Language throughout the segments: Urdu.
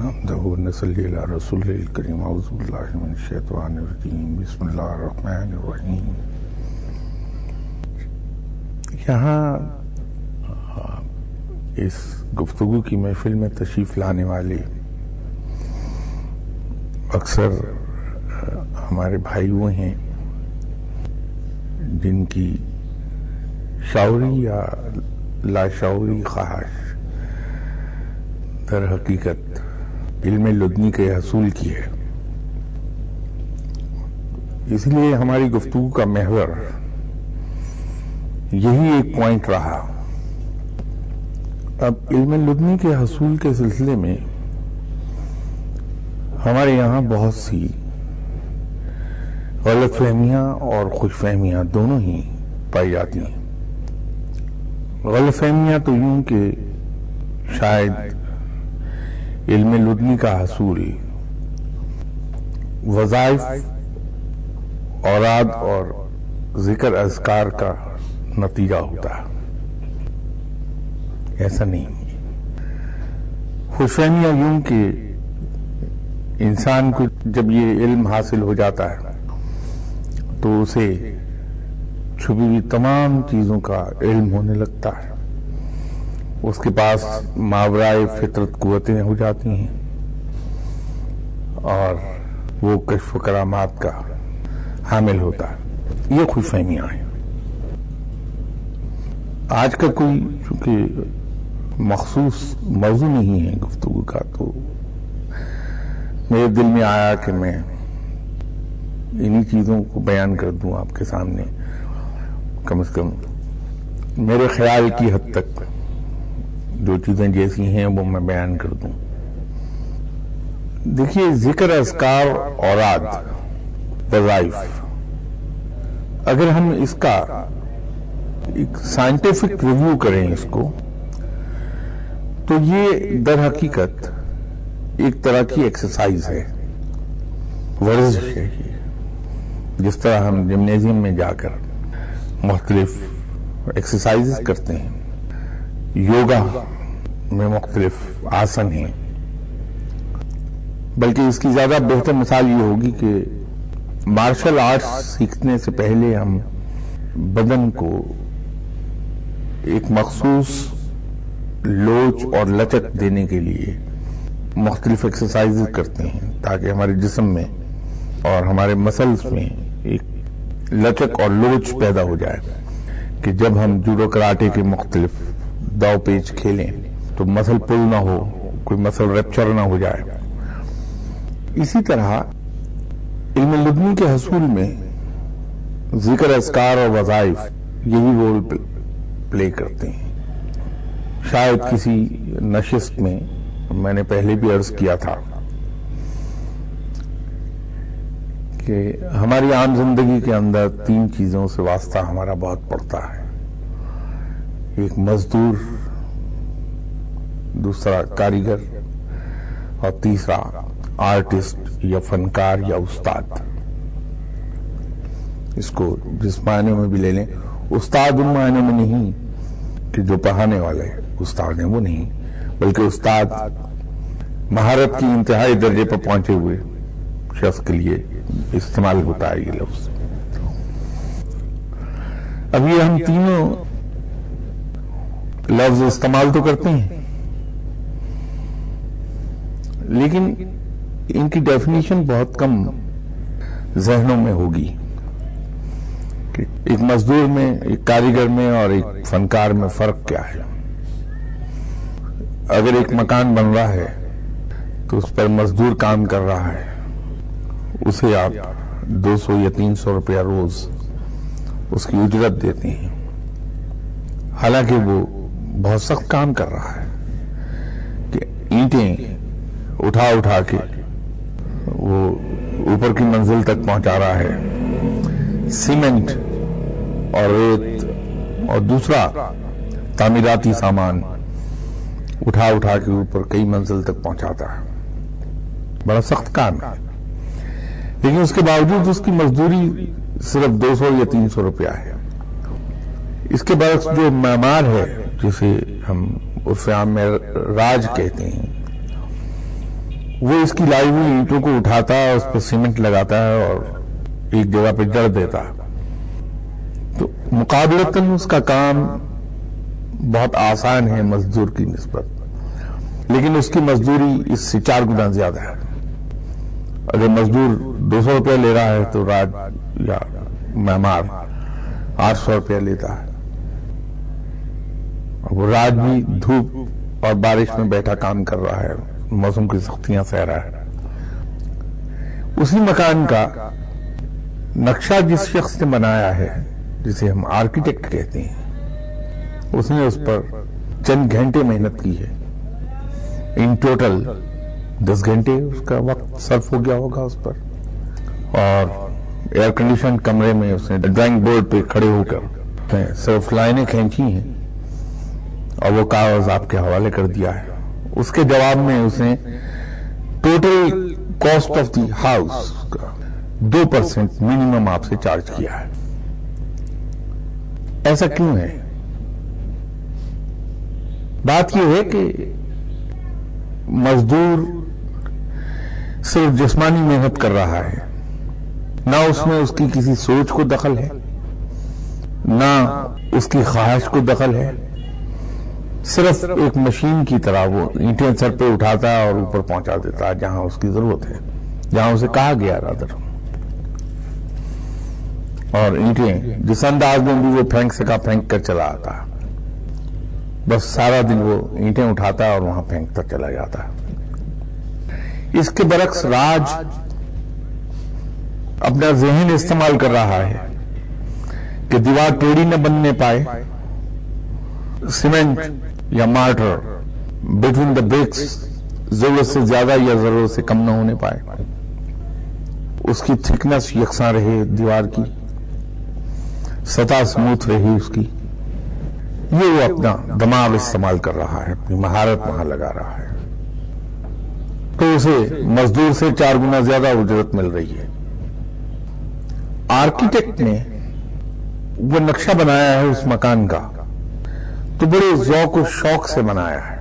نحمدہ و نصلی علی رسول الکریم اعوذ باللہ من الشیطان الرجیم بسم اللہ الرحمن الرحیم۔ یہاں اس گفتگو کی محفل میں تشریف لانے والے اکثر ہمارے بھائی وہ ہیں جن کی شعوری یا لاشعوری خواہش در حقیقت علم لدنی کے حصول کی ہے۔ اس لیے ہماری گفتگو کا محور یہی ایک پوائنٹ رہا۔ اب علم لدنی کے حصول کے سلسلے میں ہمارے یہاں بہت سی غلط فہمیاں اور خوش فہمیاں دونوں ہی پائی جاتی ہیں۔ غلط فہمیاں تو یوں کہ شاید علم لدنی کا حصول وظائف، اوراد اور ذکر اذکار کا نتیجہ ہوتا ہے، ایسا نہیں۔ خوش فہمیاں یوں کہ انسان کو جب یہ علم حاصل ہو جاتا ہے تو اسے چھپی ہوئی تمام چیزوں کا علم ہونے لگتا ہے، اس کے پاس ماورائے فطرت قوتیں ہو جاتی ہیں اور وہ کشف و کرامات کا حامل ہوتا ہے۔ یہ خوش فہمیاں ہیں۔ آج کا کوئی چونکہ مخصوص موضوع نہیں ہے گفتگو کا، تو میرے دل میں آیا کہ میں انہی چیزوں کو بیان کر دوں آپ کے سامنے، کم از کم میرے خیال کی حد تک جو چیزیں جیسی ہیں وہ میں بیان کر دوں۔ دیکھیے، ذکر اذکار، اوراد، وظائف، اگر ہم اس کا ایک سائنٹیفک ریویو کریں اس کو، تو یہ در حقیقت ایک طرح کی ایکسرسائز ہے، ورزش ہے۔ جس طرح ہم جمنیزیم میں جا کر مختلف ایکسرسائز کرتے ہیں، یوگا میں مختلف آسن ہیں، بلکہ اس کی زیادہ بہتر مثال یہ ہوگی کہ مارشل آرٹس سیکھنے سے پہلے ہم بدن کو ایک مخصوص لوچ اور لچک دینے کے لیے مختلف ایکسرسائز کرتے ہیں تاکہ ہمارے جسم میں اور ہمارے مسلز میں ایک لچک اور لوچ پیدا ہو جائے کہ جب ہم جوڈو کراٹے کے مختلف داؤ پیچ کھیلیں تو مسل پل نہ ہو، کوئی مسل ریپچر نہ ہو جائے۔ اسی طرح علم لدنی کے حصول میں ذکر اذکار اور وظائف یہی رول پلے کرتے ہیں۔ شاید کسی نشست میں نے پہلے بھی عرض کیا تھا کہ ہماری عام زندگی کے اندر تین چیزوں سے واسطہ ہمارا بہت پڑتا ہے، ایک مزدور، دوسرا کاریگر اور تیسرا آرٹسٹ یا فنکار یا استاد۔ اس کو جس معنی میں بھی لے لیں، استاد ان معنی میں نہیں کہ جو پڑھانے والے استاد ہیں، وہ نہیں، بلکہ استاد مہارت کی انتہائی درجے پر پہنچے ہوئے شخص کے لیے استعمال ہوتا ہے یہ لفظ۔ اب یہ ہم تینوں لفظ استعمال تو کرتے ہیں، لیکن ان کی ڈیفینیشن بہت کم ذہنوں میں ہوگی کہ ایک مزدور میں، ایک کاریگر میں اور ایک فنکار میں فرق کیا ہے۔ اگر ایک مکان بن رہا ہے تو اس پر مزدور کام کر رہا ہے، اسے آپ 200 یا 300 روپیہ روز اس کی اجرت دیتے ہیں، حالانکہ وہ بہت سخت کام کر رہا ہے کہ اینٹیں اٹھا کے وہ اوپر کی منزل تک پہنچا رہا ہے، سیمنٹ اور ریت اور دوسرا تعمیراتی سامان اٹھا کے اوپر کئی منزل تک پہنچاتا ہے، بڑا سخت کام ہے، لیکن اس کے باوجود اس کی مزدوری صرف 200 یا 300 روپیہ ہے۔ اس کے برعکس جو معمار ہے، جسے ہم عرف عام میں راج کہتے ہیں، وہ اس کی لائی ہوئی اینٹوں کو اٹھاتا ہے، اس پہ سیمنٹ لگاتا ہے اور ایک جگہ پہ جڑ دیتا ہے. تو مقابلتاً اس کا کام بہت آسان ہے مزدور کی نسبت، لیکن اس کی مزدوری اس سے 4 گنا زیادہ ہے. اگر مزدور 200 روپیہ لے رہا ہے تو راج یا معمار 800 روپیہ لیتا ہے. وہ راج بھی دھوپ اور بارش میں بیٹھا کام کر رہا ہے، موسم کی سختیاں سہ رہا ہے. اسی مکان کا نقشہ جس شخص نے بنایا ہے، جسے ہم آرکیٹیکٹ کہتے ہیں، اس نے اس پر چند گھنٹے محنت کی ہے. ان ٹوٹل 10 گھنٹے اس کا وقت صرف ہو گیا ہوگا اس پر. اور ایئر کنڈیشن کمرے میں اس نے ڈرائنگ بورڈ پہ کھڑے ہو کر صرف لائنیں کھینچی ہیں اور وہ کاغذ آپ کے حوالے کر دیا ہے. اس کے جواب میں اس نے total cost of the house کا 2% منیمم آپ سے چارج کیا ہے. ایسا کیوں ہے؟ بات یہ ہے کہ مزدور صرف جسمانی محنت کر رہا ہے، نہ اس میں اس کی کسی سوچ کو دخل ہے، نہ اس کی خواہش کو دخل ہے. صرف ایک مشین کی طرح وہ اینٹیں سر پہ اٹھاتا ہے اور اوپر پہنچا دیتا ہے جہاں اس کی ضرورت ہے، جہاں اسے کہا گیا رادر. اور اینٹیں جس انداز میں بھی وہ پھینک سکا پھینک کر چلا آتا ہے. بس سارا دن وہ اینٹیں اٹھاتا ہے اور وہاں پھینکتا چلا جاتا ہے. اس کے برعکس راج اپنا ذہن استعمال کر رہا ہے کہ دیوار ٹیڑھی نہ بننے پائے، سیمنٹ یا مارٹر بٹوین دا برکس ضرورت سے زیادہ یا ضرورت سے کم نہ ہونے پائے، اس کی تھکنس یکساں رہے، دیوار کی سطح سموتھ رہی اس کی. یہ وہ اپنا دماغ استعمال کر رہا ہے، اپنی مہارت وہاں لگا رہا ہے. تو اسے مزدور سے 4 گنا زیادہ اجرت مل رہی ہے. آرکیٹیکٹ نے وہ نقشہ بنایا ہے اس مکان کا تو بڑے ذوق و شوق سے بنایا ہے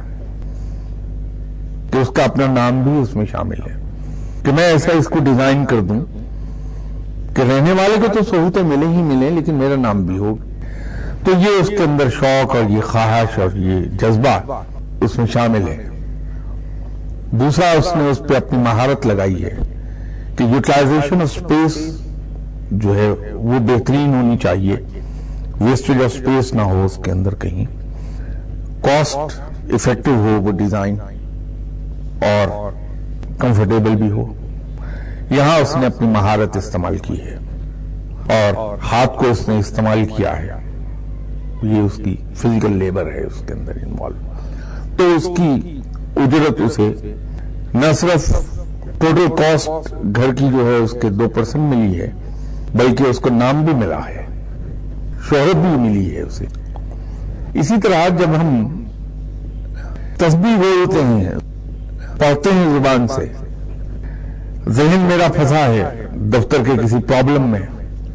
کہ اس کا اپنا نام بھی اس میں شامل ہے، کہ میں ایسا اس کو ڈیزائن کر دوں کہ رہنے والے کو تو سہولتیں ملے ہی ملے لیکن میرا نام بھی ہو. تو یہ اس کے اندر شوق اور یہ خواہش اور یہ جذبہ اس میں شامل ہے. دوسرا اس نے اس پہ اپنی مہارت لگائی ہے کہ یوٹیلائزیشن آف اسپیس جو ہے وہ بہترین ہونی چاہیے، ویسٹیج آف اسپیس نہ ہو اس کے اندر کہیں، کاسٹ افیکٹو ہو وہ ڈیزائن اور کمفرٹیبل بھی ہو. یہاں اس نے اپنی مہارت استعمال کی ہے اور ہاتھ کو اس نے استعمال کیا ہے. یہ اس کی فزیکل لیبر ہے اس کے اندر انوالو. تو اس کی اجرت اسے نہ صرف ٹوٹل کاسٹ گھر کی جو ہے اس کے 2% ملی ہے، بلکہ اس کو نام بھی ملا ہے، شہرت بھی ملی ہے اسے. اسی طرح جب ہم تسبیح بولتے ہیں، پڑھتے ہیں زبان سے، ذہن میرا پھنسا ہے دفتر کے کسی پرابلم میں،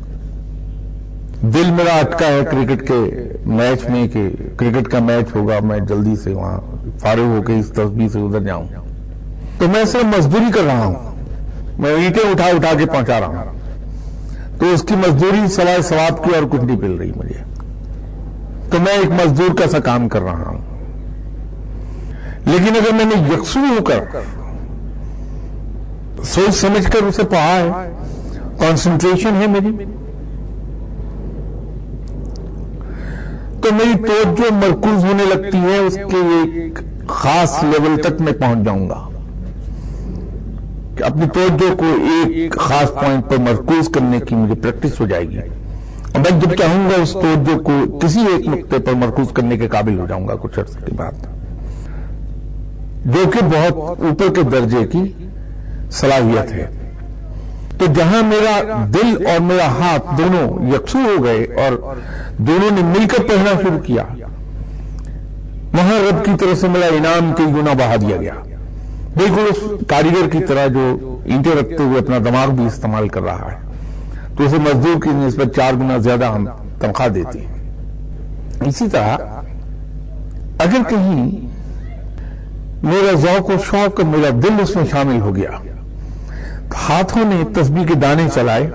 دل میرا اٹکا ہے کرکٹ کے میچ میں کہ کرکٹ کا میچ ہوگا، میں جلدی سے وہاں فارغ ہو کے اس تسبیح سے ادھر جاؤں، تو میں صرف مزدوری کر رہا ہوں، میں اینٹیں اٹھا کے پہنچا رہا ہوں. تو اس کی مزدوری سوائے ثواب کی اور کچھ نہیں مل رہی مجھے. تو میں ایک مزدور کا سا کام کر رہا ہوں. لیکن اگر میں نے یکسو ہو کر سوچ سمجھ کر اسے پڑھا ہے، کانسنٹریشن ہے میری، تو میری توجہ مرکوز ہونے لگتی ہے، اس کے ایک خاص لیول تک میں پہنچ جاؤں گا کہ اپنی توجہ کو ایک خاص پوائنٹ پر مرکوز کرنے کی مجھے پریکٹس ہو جائے گی. اور میں جب چاہوں گا اس توجہ کو کسی ایک نقطے پر مرکوز کرنے کے قابل ہو جاؤں گا کچھ عرصے کے بعد، جو کہ بہت اوپر کے درجے کی صلاحیت ہے. تو جہاں میرا دل اور میرا ہاتھ دونوں یکسو ہو گئے اور دونوں نے مل کر پڑھنا شروع کیا، وہاں رب کی طرف سے میرا انعام کئی گنا بڑھا دیا گیا. بالکل اس کاریگر کی طرح جو اینٹیں رکھتے ہوئے اپنا دماغ بھی استعمال کر رہا ہے، تو اسے مزدور کی نسبت 4 گنا زیادہ ہم تنخواہ دیتے ہیں. اسی طرح اگر کہیں میرا ذوق و شوق، میرا دل اس میں شامل ہو گیا. ہاتھوں نے تسبیح کے دانے چلائے،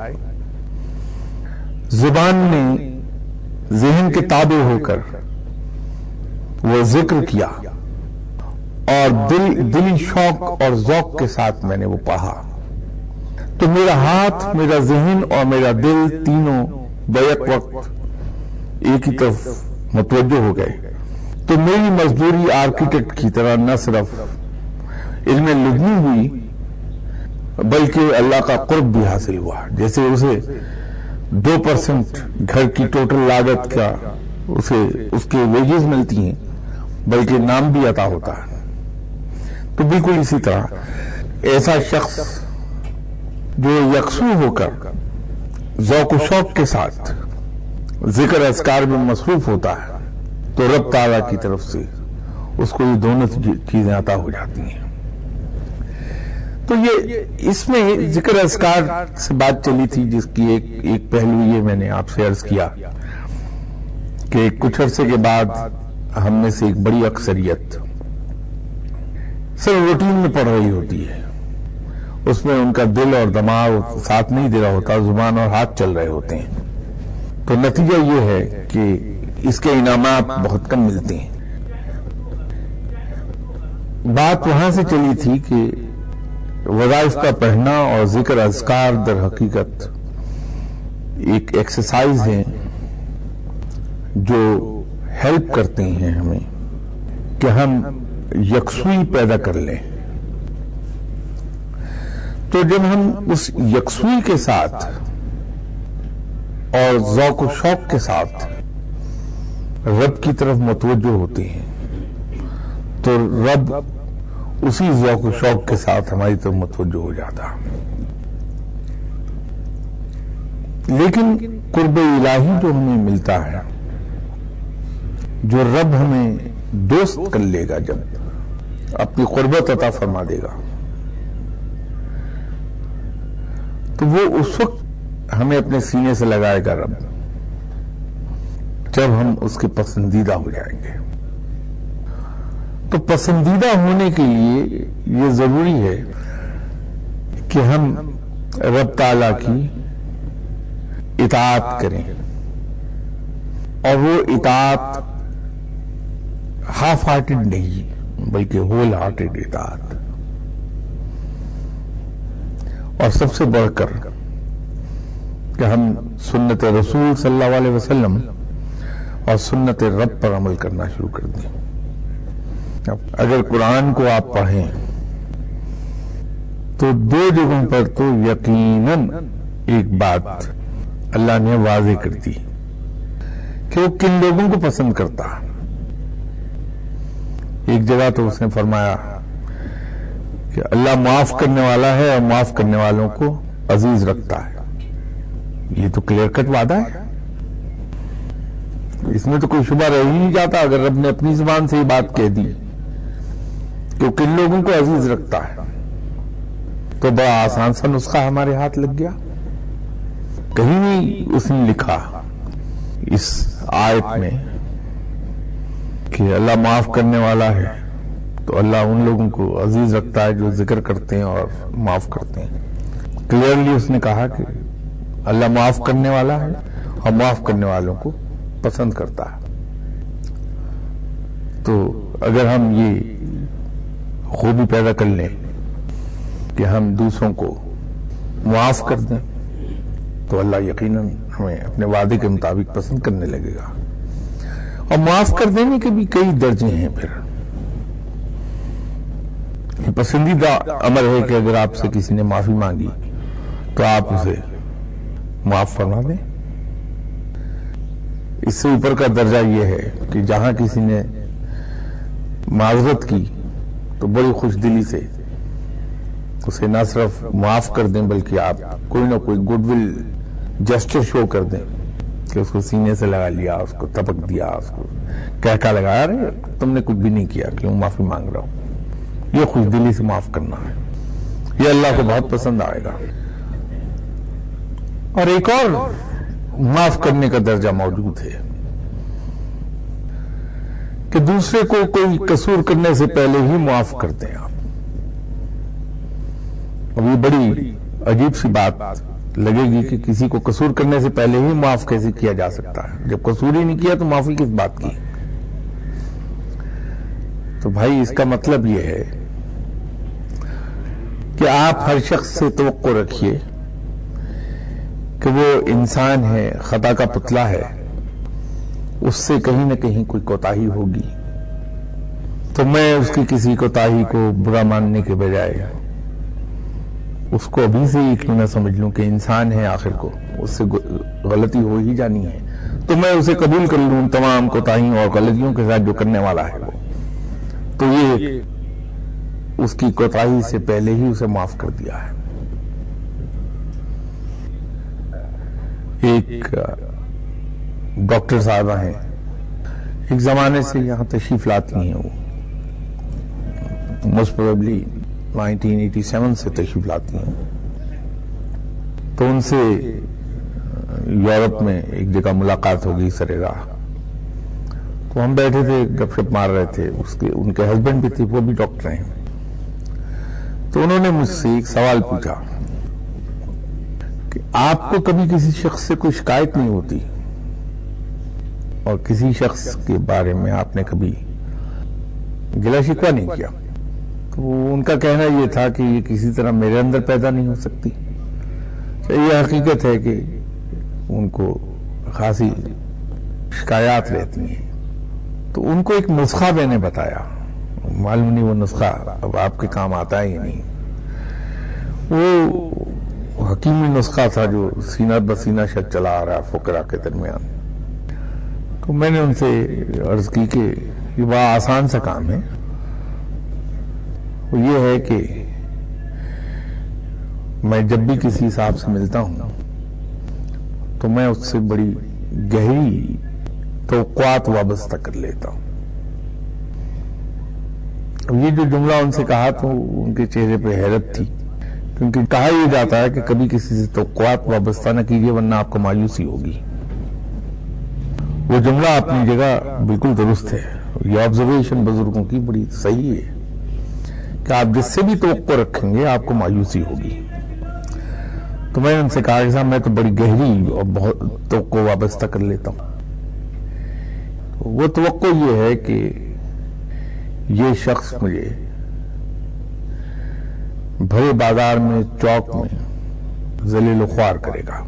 زبان نے ذہن کے تابع ہو کر وہ ذکر کیا، اور دلی شوق اور ذوق کے ساتھ میں نے وہ پڑھا. تو میرا ہاتھ، میرا ذہن اور میرا دل تینوں بیک وقت ایک ہی طرف متوجہ ہو گئے. تو میری مزدوری آرکیٹیکٹ کی طرح نہ صرف علم لدنی ہوئی بلکہ اللہ کا قرب بھی حاصل ہوا. جیسے اسے 2% گھر کی ٹوٹل لاگت کا اس کے ویجز ملتی ہیں، بلکہ نام بھی عطا ہوتا ہے. تو بالکل اسی طرح ایسا شخص جو یکسو ہو کر ذوق و شوق کے ساتھ ذکر اذکار میں مصروف ہوتا ہے تو رب تعالیٰ کی طرف سے اس کو یہ دونوں چیزیں عطا ہو جاتی ہیں. تو یہ اس میں ذکر اذکار سے بات چلی تھی، جس کی ایک پہلو یہ میں نے آپ سے عرض کیا کہ کچھ عرصے کے بعد ہم میں سے ایک بڑی اکثریت صرف روٹین میں پڑھ رہی ہوتی ہے، اس میں ان کا دل اور دماغ ساتھ نہیں دے رہا ہوتا، زبان اور ہاتھ چل رہے ہوتے ہیں. تو نتیجہ یہ ہے کہ اس کے انعامات بہت کم ملتے ہیں. بات وہاں سے چلی تھی کہ وظائف کا پڑھنا اور ذکر اذکار در حقیقت ایک ایکسرسائز ہے جو ہیلپ کرتے ہیں ہمیں کہ ہم یکسوئی پیدا کر لیں. تو جب ہم اس یکسوئی کے ساتھ اور ذوق و شوق کے ساتھ رب کی طرف متوجہ ہوتے ہیں تو رب اسی ذوق و شوق کے ساتھ ہماری طرف متوجہ ہو جاتا. لیکن قرب الہی جو ہمیں ملتا ہے، جو رب ہمیں دوست کر لے گا، جب اپنی قربت عطا فرما دے گا، تو وہ اس وقت ہمیں اپنے سینے سے لگائے گا رب، جب ہم اس کے پسندیدہ ہو جائیں گے. تو پسندیدہ ہونے کے لیے یہ ضروری ہے کہ ہم رب تعالیٰ کی اطاعت کریں، اور وہ اطاعت ہاف ہارٹڈ نہیں بلکہ ہول ہارٹڈ اطاعت. اور سب سے بڑھ کر کہ ہم سنت رسول صلی اللہ علیہ وسلم اور سنت رب پر عمل کرنا شروع کر دیں. اگر قرآن کو آپ پڑھیں تو 2 جگہوں پر تو یقیناً ایک بات اللہ نے واضح کر دی کہ وہ کن لوگوں کو پسند کرتا ہے. ایک جگہ تو اس نے فرمایا کہ اللہ معاف کرنے والا ہے اور معاف کرنے والوں کو عزیز رکھتا ہے. یہ تو کلیئر کٹ وعدہ ہے، اس میں تو کوئی شبہ رہ ہی نہیں جاتا. اگر رب نے اپنی زبان سے یہ بات کہہ دی کہ وہ کن لوگوں کو عزیز رکھتا ہے تو بڑا آسان سا نسخہ ہمارے ہاتھ لگ گیا. کہیں نہیں اس نے لکھا اس آیت میں کہ اللہ معاف کرنے والا ہے تو اللہ ان لوگوں کو عزیز رکھتا ہے جو ذکر کرتے ہیں اور معاف کرتے ہیں. کلیئرلی اس نے کہا کہ اللہ معاف کرنے والا ہے اور معاف کرنے والوں کو پسند کرتا ہے. تو اگر ہم یہ خوبی پیدا کر لیں کہ ہم دوسروں کو معاف کر دیں تو اللہ یقیناً ہمیں اپنے وعدے کے مطابق پسند کرنے لگے گا. اور معاف کر دینے کے بھی کئی درجے ہیں. پھر یہ پسندیدہ امر ہے کہ اگر آپ سے کسی نے معافی مانگی تو آپ اسے معاف فرما دیں. اس سے اوپر کا درجہ یہ ہے کہ جہاں کسی نے معذرت کی تو بڑی خوش دلی سے اسے نہ صرف معاف کر دیں بلکہ آپ کوئی نہ کوئی گڈ ول جسٹر شو کر دیں کہ اس کو سینے سے لگا لیا، اس کو تپک دیا، اس کو کہکا لگایا، ارے تم نے کچھ بھی نہیں کیا، کیوں معافی مانگ رہا ہوں. یہ خوش دلی سے معاف کرنا ہے، یہ اللہ کو بہت پسند آئے گا. اور ایک اور معاف کرنے کا درجہ موجود ہے کہ دوسرے کو کوئی قصور کرنے سے پہلے ہی معاف کر دیں آپ. اب یہ بڑی عجیب سی بات لگے گی کہ کسی کو قصور کرنے سے پہلے ہی معاف کیسے کیا جا سکتا ہے؟ جب قصور ہی نہیں کیا تو معافی کس بات کی؟ تو بھائی اس کا مطلب یہ ہے کہ آپ ہر شخص سے توقع رکھیے کہ وہ انسان ہے، خطا کا پتلا ہے، اس سے کہیں نہ کہیں کوئی کوتاہی ہوگی. تو میں اس کی کسی کوتاہی کو برا ماننے کے بجائے اس کو ابھی سے ہی کیوں نہ سمجھ لوں کہ انسان ہے، آخر کو اس سے غلطی ہو ہی جانی ہے، تو میں اسے قبول کر لوں تمام کوتاہیوں اور غلطیوں کے ساتھ جو کرنے والا ہے وہ. تو یہ اس کی کوتاہی سے پہلے ہی اسے معاف کر دیا ہے. ایک ڈاکٹر صاحبہ ہیں، ایک زمانے سے یہاں تشریف لاتی ہیں، وہ موسٹ پروبیبلی 1987 سے تشریف لاتی ہیں. تو ان سے یورپ میں ایک جگہ ملاقات ہو گئی سر راہ. تو ہم بیٹھے تھے، گپ شپ مار رہے تھے. ان کے ہسبینڈ بھی تھے، وہ بھی ڈاکٹر ہیں. تو انہوں نے مجھ سے ایک سوال پوچھا کہ آپ کو کبھی کسی شخص سے کوئی شکایت نہیں ہوتی اور کسی شخص کے بارے میں آپ نے کبھی گلہ شکوہ نہیں کیا؟ تو ان کا کہنا یہ تھا کہ یہ کسی طرح میرے اندر پیدا نہیں ہو سکتی. یہ حقیقت ہے کہ ان کو خاصی شکایات رہتی ہیں. تو ان کو ایک نسخہ میں نے بتایا، معلوم نہیں وہ نسخہ اب آپ کے کام آتا ہے یا نہیں. وہ حکیمی نسخہ تھا جو سینہ بسینہ شک چلا آ رہا فقراء کے درمیان. تو میں نے ان سے عرض کی کہ یہ بڑا آسان سا کام ہے. وہ یہ ہے کہ میں جب بھی کسی صاحب سے ملتا ہوں تو میں اس سے بڑی گہری توقعات وابستہ کر لیتا ہوں. یہ جو جملہ ان سے کہا تو ان کے چہرے پہ حیرت تھی، کیونکہ کہا یہ جاتا ہے کہ کبھی کسی سے توقعات وابستہ نہ کیجیے ورنہ آپ کو مایوسی ہوگی. وہ جملہ اپنی جگہ بالکل درست ہے. یہ آبزرویشن بزرگوں کی بڑی صحیح ہے کہ آپ جس سے بھی توقع رکھیں گے آپ کو مایوسی ہوگی. تو میں نے ان سے کہا کہ صاحب میں تو بڑی گہری اور بہت توقع وابستہ کر لیتا ہوں. وہ توقع یہ ہے کہ یہ شخص مجھے بھرے بازار میں، چوک میں ذلیل و خوار کرے گا.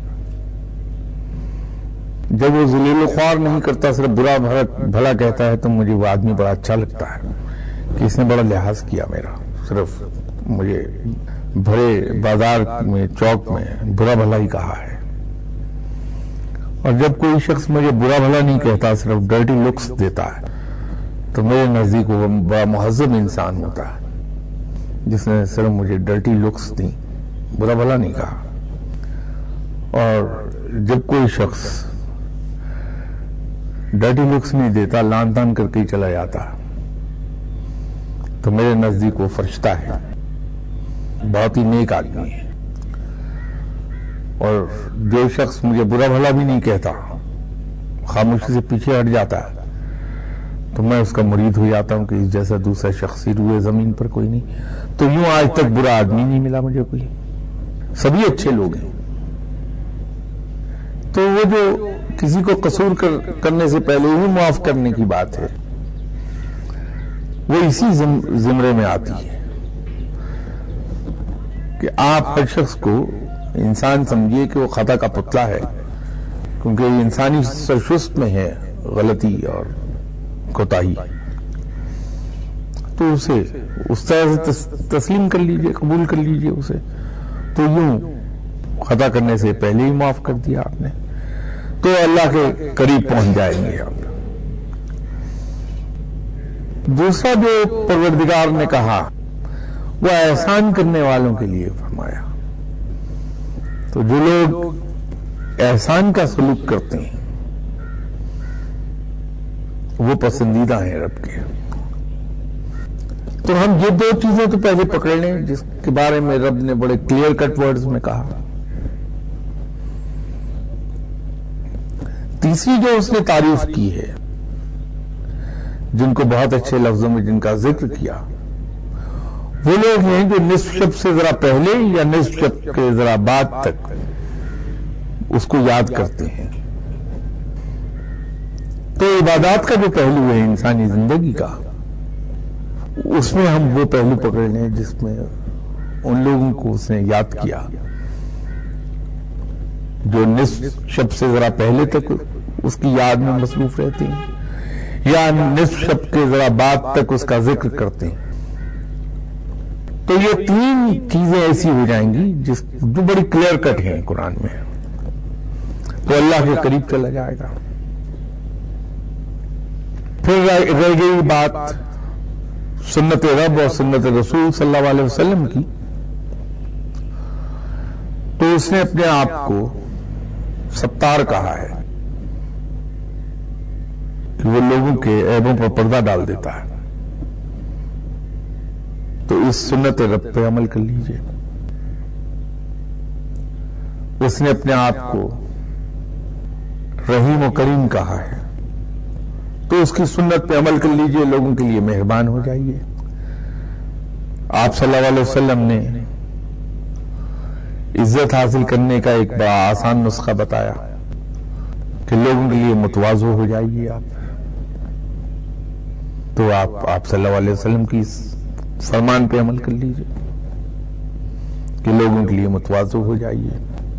جب وہ ذلیل و خوار نہیں کرتا، صرف برا بھلا کہتا ہے، تو مجھے وہ آدمی بڑا اچھا لگتا ہے کہ اس نے بڑا لحاظ کیا میرا، صرف مجھے بھرے بازار میں، چوک میں برا بھلا ہی کہا ہے. اور جب کوئی شخص مجھے برا بھلا نہیں کہتا، صرف ڈرٹی لکس دیتا ہے، تو میرے نزدیک وہ بڑا مہذب انسان ہوتا ہے جس نے صرف مجھے ڈرٹی لکس دی، برا بھلا نہیں کہا. اور جب کوئی شخص ڈرٹی لکس نہیں دیتا، لان تان کر کے ہی چلا جاتا، تو میرے نزدیک وہ فرشتہ ہے، بہت ہی نیک آدمی ہے. اور جو شخص مجھے برا بھلا بھی نہیں کہتا، خاموشی سے پیچھے ہٹ جاتا ہے، تو میں اس کا مرید ہو جاتا ہوں کہ اس جیسا دوسرا شخص ہی روئے زمین پر کوئی نہیں. تو یوں آج تک برا آدمی نہیں ملا مجھے کوئی، سبھی اچھے لوگ ہیں. تو وہ جو کسی کو قصور کرنے سے پہلے ہی معاف کرنے کی بات ہے، وہ اسی زمرے میں آتی ہے کہ آپ ہر شخص کو انسان سمجھیے کہ وہ خطا کا پتلا ہے، کیونکہ یہ انسانی سرشست میں ہے غلطی اور کوتاہی. تو اسے اس طرح سے تسلیم کر لیجئے، قبول کر لیجئے اسے. تو یوں خطا کرنے سے پہلے ہی معاف کر دیا آپ نے، تو اللہ کے قریب پہنچ جائیں گے آپ. دوسرا جو پروردگار نے کہا وہ احسان کرنے والوں کے لیے فرمایا. تو جو لوگ احسان کا سلوک کرتے ہیں وہ پسندیدہ ہیں رب کے. تو ہم یہ دو چیزیں تو پہلے پکڑ لیں جس کے بارے میں رب نے بڑے کلیئر کٹ ورڈز میں کہا. تیسری جو اس نے تعریف کی ہے جن کو بہت اچھے لفظوں میں جن کا ذکر کیا، وہ لوگ ہیں جو نصف شب سے ذرا پہلے یا نصف شب کے ذرا بعد تک اس کو یاد کرتے ہیں۔ تو عبادات کا جو پہلو ہے انسانی زندگی کا، اس میں ہم وہ پہلو پکڑ لیں جس میں ان لوگوں کو اس نے یاد کیا جو نصف شب سے ذرا پہلے تک اس کی یاد میں مصروف رہتے ہیں یا نصف شب کے ذرا بعد تک اس کا ذکر کرتے ہیں۔ تو یہ تین چیزیں ایسی ہو جائیں گی جو بڑی کلیئر کٹ ہیں قرآن میں، تو اللہ کے قریب چلا جائے گا۔ پھر رہ گئی بات سنت رب اور سنت رسول صلی اللہ علیہ وسلم کی، تو اس نے اپنے آپ کو ستار کہا ہے کہ وہ لوگوں کے عیبوں پر پردہ ڈال دیتا ہے۔ تو اس سنت رب پہ عمل کر لیجئے۔ اس نے اپنے آپ کو رحیم و کریم کہا ہے، تو اس کی سنت پہ عمل کر لیجئے، لوگوں کے لیے مہربان ہو جائیے۔ آپ صلی اللہ علیہ وسلم نے عزت حاصل کرنے کا ایک بڑا آسان نسخہ بتایا کہ لوگوں کے لیے متواضع ہو جائیے آپ۔ تو آپ صلی اللہ علیہ وسلم کی اس فرمان پہ عمل کر لیجئے کہ لوگوں کے لیے متواضع ہو جائیے۔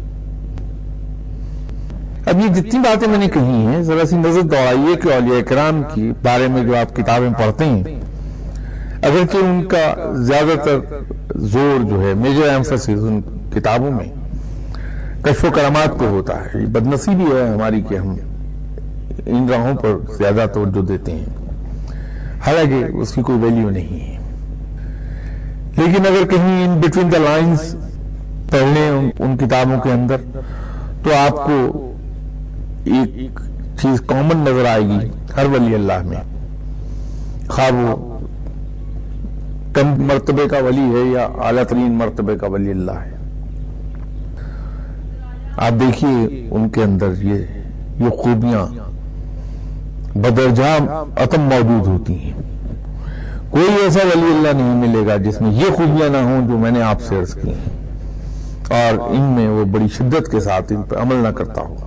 اب یہ جتنی باتیں میں نے کہی ہیں، ذرا سی نظر دوڑائیے کہ اولیاء کرام کی بارے میں جو آپ کتابیں پڑھتے ہیں، اگرچہ ان کا زیادہ تر زور جو ہے میجر ایمفسس ان کتابوں میں کشف و کرامات پہ ہوتا ہے، یہ بدنصیبی ہے ہماری کہ ہم ان راہوں پر زیادہ توجہ دیتے ہیں، حالانکہ اس کی کوئی ویلیو نہیں ہے۔ لیکن اگر کہیں ان بٹوین دا لائنز پڑھ لیں ان کتابوں کے اندر، تو آپ کو ایک چیز کامن نظر آئے گی ہر ولی اللہ میں، خواہ وہ کم مرتبے کا ولی ہے یا اعلیٰ ترین مرتبے کا ولی اللہ ہے۔ آپ دیکھیے ان کے اندر یہ خوبیاں بدرجہ عتم موجود ہوتی ہیں۔ کوئی ایسا ولی اللہ نہیں ملے گا جس میں یہ خوبیاں نہ ہوں جو میں نے آپ سے عرض کی ہیں، اور ان میں وہ بڑی شدت کے ساتھ ان پر عمل نہ کرتا ہو۔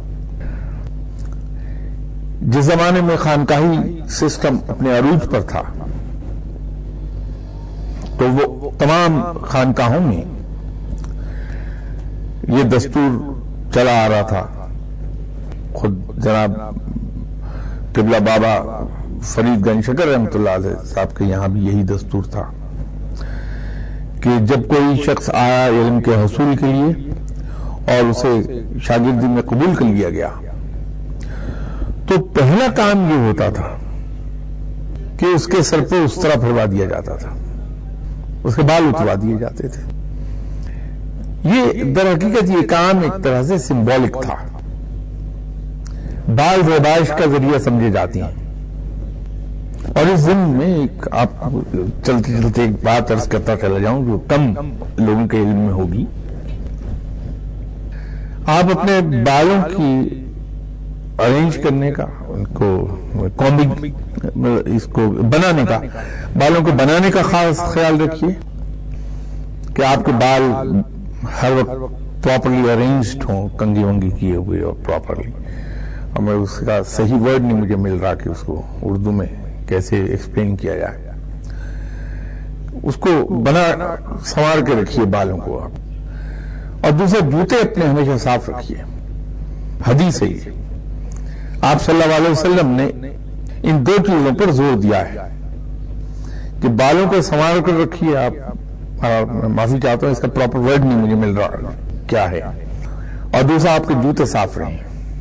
جس زمانے میں خانقاہی سسٹم اپنے عروج پر تھا، تو وہ تمام خانقاہوں میں یہ دستور چلا آ رہا تھا۔ خود جناب قبلہ بابا فرید گنج شکر رحمۃ اللہ علیہ صاحب کے یہاں بھی یہی دستور تھا کہ جب کوئی شخص آیا علم کے حصول کے لیے اور اسے شاگردی میں قبول کر لیا گیا، تو پہلا کام یہ ہوتا تھا کہ اس کے سر پہ اس طرح پھروا دیا جاتا تھا، اس کے بال اتروا دیے جاتے تھے۔ یہ در حقیقت یہ کام ایک طرح سے سمبولک تھا، بال زیبائش کا ذریعہ سمجھے جاتی ہیں۔ اور اس ضمن میں آپ چلتے چلتے ایک بات عرض کرتا چلا جاؤں جو کم لوگوں کے علم میں ہوگی۔ آپ اپنے بالوں کی ارینج کرنے کا، ان کو کامبنگ، اس کو بنانے کا، بالوں کو بنانے کا خاص خیال رکھیے کہ آپ کے بال ہر وقت پراپرلی ارینجڈ ہوں، کنگھی ونگی کیے ہوئے اور پراپرلی۔ اور میں اس کا صحیح ورڈ نہیں مجھے مل رہا کہ اس کو اردو میں کیسے ایکسپلین کیا جائے۔ اس کو بنا سنوار کے رکھیے بالوں کو آپ۔ اور دوسرا، جوتے اپنے ہمیشہ صاف رکھیے۔ حدیث ہے یہ، آپ صلی اللہ علیہ وسلم نے ان دو چیزوں پر زور دیا ہے کہ بالوں کو سنوار کر رکھیے آپ، معافی چاہتا ہوں اس کا پراپر ورڈ نہیں مجھے مل رہا کیا ہے، اور دوسرا آپ کے جوتے صاف رہیں۔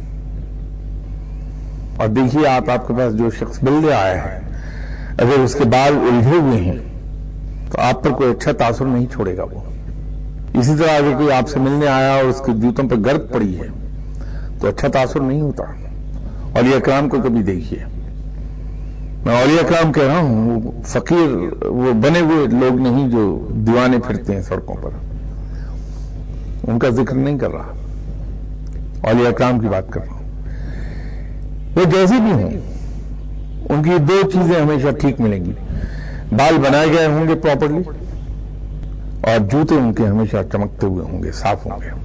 اور دیکھیے آپ کے پاس جو شخص ملنے آیا ہے، اگر اس کے بال الجھے ہوئے ہیں تو آپ پر کوئی اچھا تاثر نہیں چھوڑے گا وہ۔ اسی طرح اگر کوئی آپ سے ملنے آیا اور اس کے جوتوں پر گرد پڑی ہے تو اچھا تاثر نہیں ہوتا۔ اولیاء کرام کو کبھی دیکھیے، میں اولیاء کرام کہہ رہا ہوں، وہ فقیر، وہ بنے ہوئے لوگ نہیں جو دیوانے پھرتے ہیں سڑکوں پر، ان کا ذکر نہیں کر رہا، اولیاء کرام کی بات کر رہا ہوں۔ وہ جیسے بھی ہوں، ان کی دو چیزیں ہمیشہ ٹھیک ملیں گی، بال بنائے گئے ہوں گے پراپرلی اور جوتے ان کے ہمیشہ چمکتے ہوئے ہوں گے، صاف ہوں گے.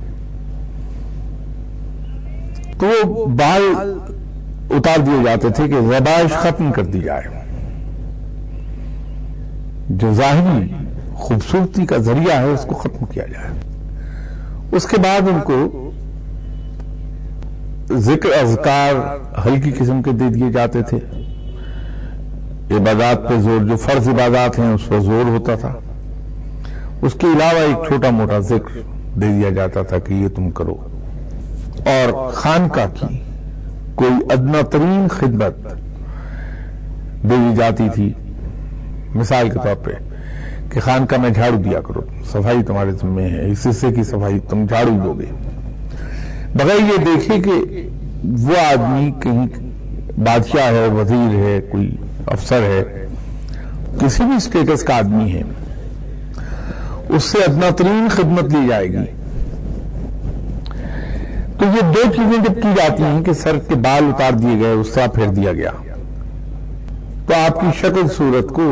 تو وہ بال اتار دیے جاتے تھے کہ زیبائش ختم کر دی جائے، جو ظاہری خوبصورتی کا ذریعہ ہے اس کو ختم کیا جائے. اس کے بعد ان کو ذکر اذکار ہلکی قسم کے دے دیے جاتے تھے، عبادات پہ زور، جو فرض عبادات ہیں اس پر زور ہوتا تھا. اس کے علاوہ ایک چھوٹا موٹا ذکر دے دیا جاتا تھا کہ یہ تم کرو. اور خانقاہ کی کوئی ادنا ترین خدمت دے دی جاتی تھی، مثال کے طور پہ کہ خانقاہ میں جھاڑو دیا کرو، صفائی تمہارے ذمہ ہے، اس حصے کی صفائی تم جھاڑو دو گے، بغیر یہ دیکھے کہ وہ آدمی کہیں بادشاہ ہے، وزیر ہے، کوئی افسر ہے، کسی بھی اسٹیٹس کا آدمی ہے، اس سے ادنا ترین خدمت لی جائے گی. تو یہ دو چیزیں جب کی جاتی ہیں کہ سر کے بال اتار دیے گئے، اس طرح پھیر دیا گیا، تو آپ کی شکل صورت کو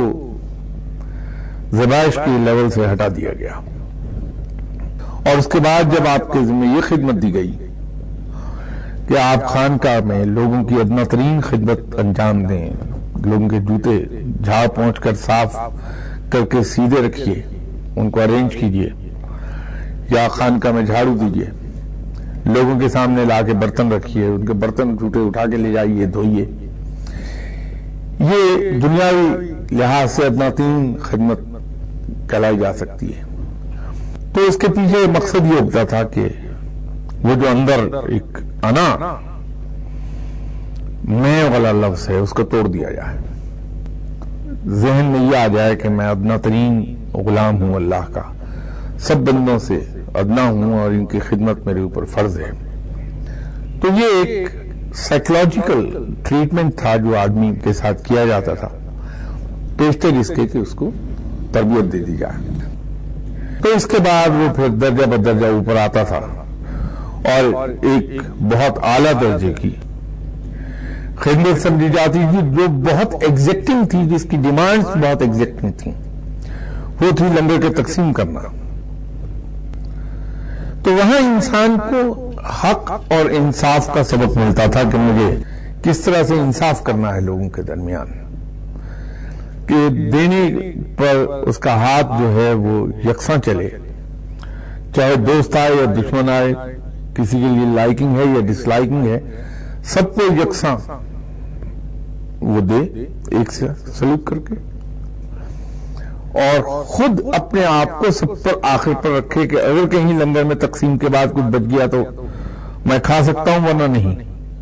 ذبائش کے لیول سے ہٹا دیا گیا. اور اس کے بعد جب آپ کے ذمہ یہ خدمت دی گئی کہ آپ خانقاہ میں لوگوں کی ادنا ترین خدمت انجام دیں، لوگوں کے جوتے جھاڑ پہنچ کر صاف کر کے سیدھے رکھیے، ان کو ارینج کیجئے، یا خانقاہ میں جھاڑو دیجئے، لوگوں کے سامنے لا کے برتن رکھیے، ان کے برتن جھوٹے اٹھا کے لے جائیے، دھوئیے. یہ دنیاوی لحاظ سے ادنا ترین خدمت کہلائی جا سکتی ہے. تو اس کے پیچھے مقصد یہ ہوتا تھا کہ وہ جو اندر ایک انا میں والا لفظ ہے اس کو توڑ دیا جائے، ذہن میں یہ آ جائے کہ میں ادنا ترین غلام ہوں اللہ کا، سب بندوں سے ادنا ہوں اور ان کی خدمت میرے اوپر فرض ہے. تو یہ ایک سائیکولوجیکل ٹریٹمنٹ تھا جو آدمی کے ساتھ کیا جاتا تھا، پیشتر اس کے کہ اس کو تربیت دے دی جائے. تو اس کے بعد وہ پھر درجہ بدرجہ اوپر آتا تھا اور ایک بہت اعلیٰ درجے کی خدمت سمجھی جاتی تھی جو بہت ایگزیکٹنگ تھی، جس کی ڈیمانڈز بہت ایگزیکٹنگ تھیں، وہ تھی لنگر کے تقسیم کرنا. تو وہاں انسان کو حق اور انصاف کا سبق ملتا تھا کہ مجھے کس طرح سے انصاف کرنا ہے لوگوں کے درمیان، کہ دینے پر اس کا ہاتھ جو ہے وہ یکساں چلے، چاہے دوست آئے یا دشمن آئے، کسی کے لیے لائکنگ ہے یا ڈس لائکنگ ہے، سب کو یکساں وہ دے، ایک سے سلوک کر کے، اور خود اپنے آپ کو سب پر آخر پر رکھے کہ اگر کہیں لنگر میں تقسیم کے بعد کچھ بچ گیا تو میں کھا سکتا ہوں ورنہ نہیں،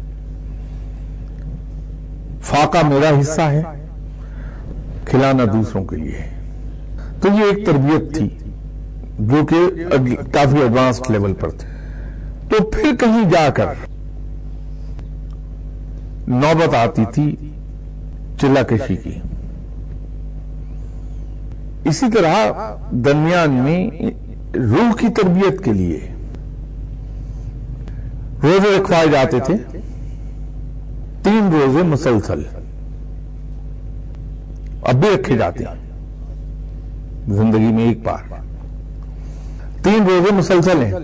فاقہ میرا حصہ ہے، کھلانا دوسروں کے لیے. تو یہ ایک تربیت تھی جو کہ کافی ایڈوانسڈ لیول پر تھی. تو پھر کہیں جا کر نوبت آتی تھی چلہ کشی کی. اسی طرح درمیان میں روح کی تربیت کے لیے روزے رکھوائے جاتے تھے، 3 روزے مسلسل، اب بھی رکھے جاتے ہیں زندگی میں ایک بار. 3 روزے مسلسل ہیں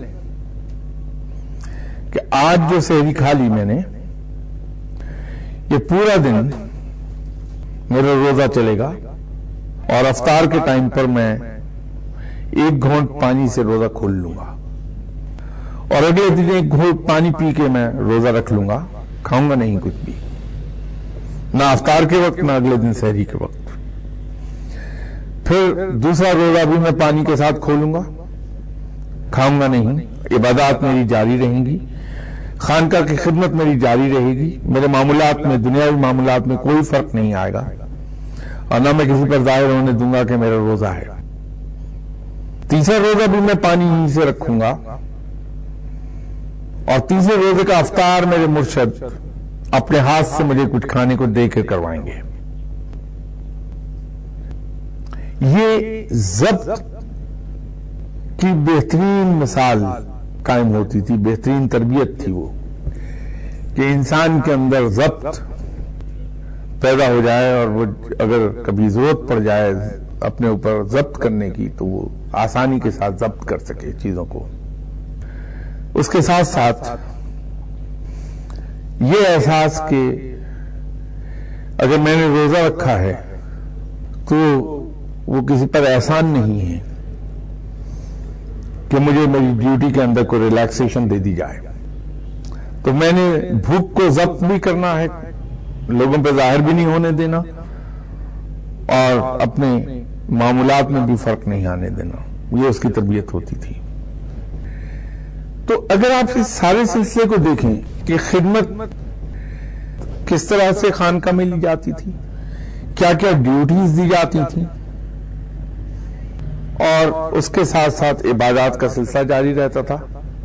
کہ آج جو سحری کھا لی میں نے، یہ پورا دن میرا روزہ چلے گا، اور افطار کے ٹائم پر میں 1 گھونٹ پانی سے روزہ کھول لوں گا، اور اگلے دن 1 گھونٹ پانی پی کے میں روزہ رکھ لوں گا، کھاؤں گا نہیں کچھ بھی، نہ افطار کے وقت نہ اگلے دن سحری کے وقت. پھر دوسرا روزہ بھی میں پانی کے ساتھ کھولوں گا، کھاؤں گا نہیں، عبادات میری جاری رہیں گی، خانقاہ کی خدمت میری جاری رہے گی، میرے معاملات میں، دنیاوی معاملات میں کوئی فرق نہیں آئے گا، اور نہ میں کسی پر ظاہر ہونے دوں گا کہ میرا روزہ ہے. تیسرا روزہ بھی میں پانی ہی سے رکھوں گا، اور تیسرے روزے کا افطار میرے مرشد اپنے ہاتھ سے مجھے کچھ کھانے کو دے کے کروائیں گے. یہ ضبط کی بہترین مثال قائم ہوتی تھی، بہترین تربیت تھی وہ، کہ انسان کے اندر ضبط پیدا ہو جائے اور وہ اگر کبھی ضرورت پڑ جائے اپنے اوپر ضبط کرنے کی تو وہ آسانی کے ساتھ ضبط کر سکے چیزوں کو. اس کے ساتھ ساتھ یہ احساس کہ اگر میں نے روزہ رکھا ہے تو وہ کسی پر احسان نہیں ہے کہ مجھے میری ڈیوٹی کے اندر کوئی ریلیکسیشن دے دی جائے. تو میں نے بھوک کو ضبط بھی کرنا ہے, لوگوں پہ ظاہر بھی نہیں ہونے دینا, اور اپنے معمولات میں بھی فرق نہیں آنے دینا. یہ اس کی تربیت ہوتی تھی. تو اگر آپ اس سارے سلسلے کو دیکھیں کہ خدمت کس طرح سے خانقاہ میں لی جاتی تھی, کیا کیا ڈیوٹیز دی جاتی تھیں, اور اس کے ساتھ ساتھ عبادات کا سلسلہ جاری رہتا تھا,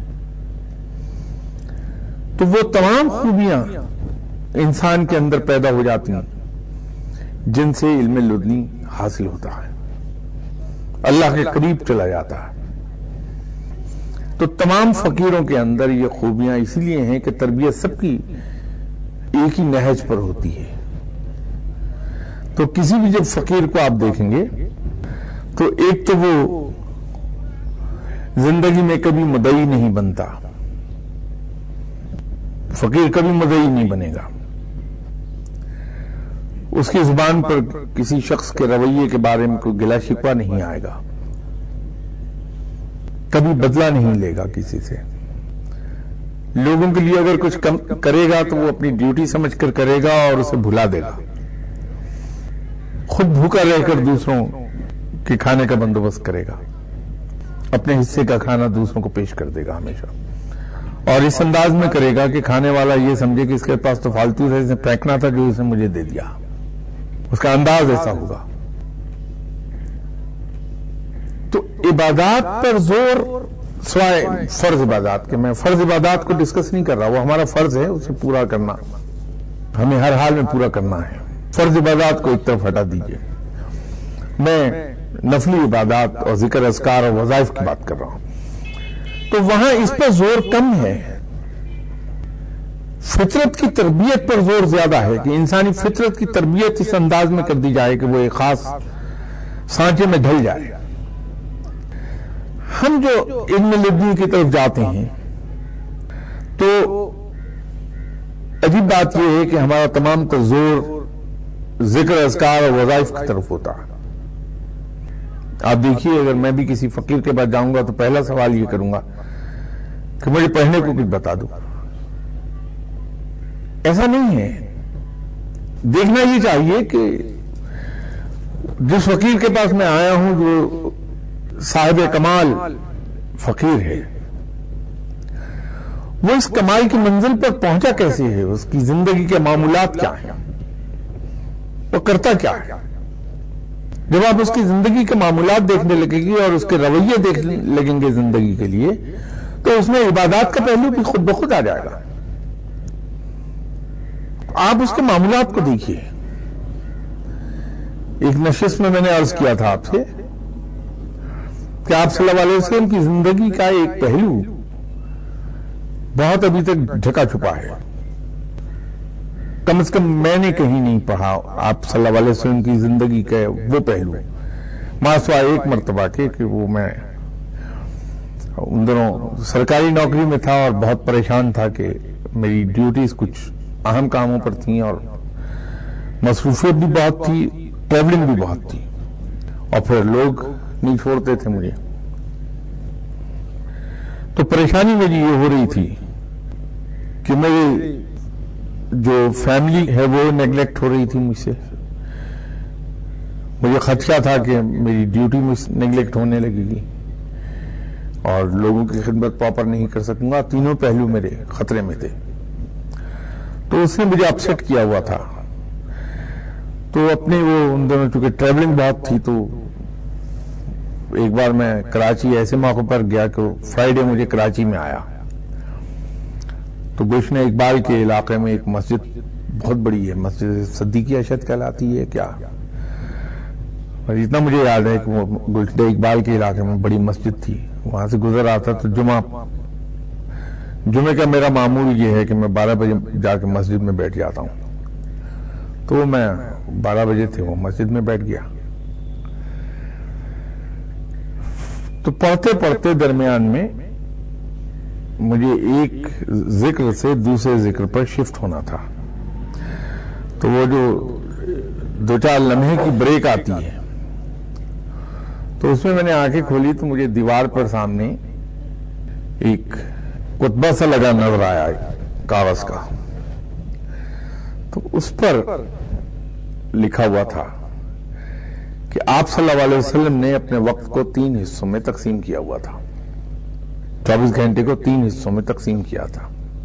تو وہ تمام خوبیاں انسان کے اندر پیدا ہو جاتی ہیں جن سے علم لدنی حاصل ہوتا ہے, اللہ کے قریب چلا جاتا ہے. تو تمام فقیروں کے اندر یہ خوبیاں اس لیے ہیں کہ تربیت سب کی ایک ہی نہج پر ہوتی ہے. تو کسی بھی جب فقیر کو آپ دیکھیں گے تو ایک تو وہ زندگی میں کبھی مدعی نہیں بنتا, فقیر کبھی مدعی نہیں بنے گا. اس کی زبان پر کسی شخص کے رویے کے بارے میں کوئی گلہ شکوہ نہیں آئے گا, کبھی بدلہ نہیں لے گا کسی سے. لوگوں کے لیے اگر کچھ کم کرے گا تو وہ اپنی ڈیوٹی سمجھ کر کرے گا اور اسے بھلا دے گا. خود بھوکا رہ کر دوسروں کے کھانے کا بندوبست کرے گا, اپنے حصے کا کھانا دوسروں کو پیش کر دے گا ہمیشہ, اور اس انداز میں کرے گا کہ کھانے والا یہ سمجھے کہ اس کے پاس تو فالتو تھا, اسے پھینکنا تھا جو اسے مجھے دے دیا. اس کا انداز ایسا ہوگا. تو عبادات پر زور, سوائے فرض عبادات کے, میں فرض عبادات کو ڈسکس نہیں کر رہا, وہ ہمارا فرض ہے, اسے پورا کرنا ہمیں ہر حال میں پورا کرنا ہے. فرض عبادات کو ایک طرف ہٹا دیجئے, میں نفلی عبادات اور ذکر اذکار اور وظائف کی بات کر رہا ہوں. تو وہاں اس پر زور کم ہے, فطرت کی تربیت پر زور زیادہ ہے کہ انسانی فطرت کی تربیت اس انداز میں کر دی جائے کہ وہ ایک خاص سانچے میں ڈھل جائے. ہم جو علم لدنی کی طرف جاتے ہیں تو عجیب بات یہ ہے کہ ہمارا تمام کا زور ذکر اذکار اور وظائف کی طرف ہوتا ہے. آپ دیکھیے, اگر میں بھی کسی فقیر کے پاس جاؤں گا تو پہلا سوال یہ کروں گا کہ مجھے پڑھنے کو کچھ بتا دو. ایسا نہیں ہے. دیکھنا یہ چاہیے کہ جس فقیر کے پاس میں آیا ہوں جو صاحب کمال فقیر ہے, وہ اس کمال کی منزل پر پہنچا کیسے ہے, اس کی زندگی کے معمولات کیا ہیں, وہ کرتا کیا ہے. جب آپ اس کی زندگی کے معمولات دیکھنے لگیں گے اور اس کے رویے دیکھنے لگیں گے زندگی کے لیے, تو اس میں عبادات کا پہلو بھی خود بخود آ جائے گا. آپ اس کے معمولات کو دیکھیے. ایک نشست میں نے عرض کیا تھا آپ سے کہ آپ صلی اللہ علیہ وسلم کی زندگی کا ایک پہلو بہت ابھی تک ڈھکا چھپا ہے. کم از کم میں نے کہیں نہیں پڑھا آپ صلی اللہ علیہ وسلم کی زندگی کا وہ پہلو, ماسوا ایک مرتبہ کے کہ وہ میں ان دنوں سرکاری نوکری میں تھا اور بہت پریشان تھا کہ میری ڈیوٹیز کچھ اہم کاموں پر تھیں اور مصروفیت بھی بہت تھی, ٹریولنگ بھی بہت تھی, اور پھر لوگ نہیں چھوڑتے تھے مجھے. تو پریشانی میری یہ ہو رہی تھی کہ میری جو فیملی ہے وہ نیگلیکٹ ہو رہی تھی مجھ سے. مجھے خدشہ تھا کہ میری ڈیوٹی مجھ سے نیگلیکٹ ہونے لگے گی اور لوگوں کی خدمت پراپر نہیں کر سکوں گا. تینوں پہلو میرے خطرے میں تھے. تو اس نے مجھے اپسیٹ کیا ہوا تھا. تو اپنے وہ ان دونوں چونکہ ٹریولنگ بہت تھی, تو ایک بار میں کراچی ایسے موقع پر گیا کہ فرائیڈے مجھے کراچی میں آیا. تو گلشن اقبال کے علاقے میں ایک مسجد بہت بڑی ہے, مسجد صدیقیہ شاید کہلاتی ہے کیا, اتنا مجھے یاد ہے کہ وہ گلشن اقبال کے علاقے میں بڑی مسجد تھی. وہاں سے گزر آتا تو جمعے کا میرا معمول یہ ہے کہ میں 12 بجے جا کے مسجد میں بیٹھ جاتا ہوں. تو میں 12 بجے تھے وہ مسجد میں بیٹھ گیا. تو پڑھتے پڑھتے درمیان میں مجھے ایک ذکر سے دوسرے ذکر پر شفٹ ہونا تھا. تو وہ جو 2-4 لمحے کی بریک آتی ہے تو اس میں نے آنکھیں کھولی تو مجھے دیوار پر سامنے ایک کتبہ سا لگا نظر آیا کاغذ کا. تو اس پر لکھا ہوا تھا کہ آپ صلی اللہ علیہ وسلم نے اپنے وقت کو 3 حصوں میں تقسیم کیا ہوا تھا. 24 گھنٹے کو 3 حصوں میں تقسیم کیا تھا.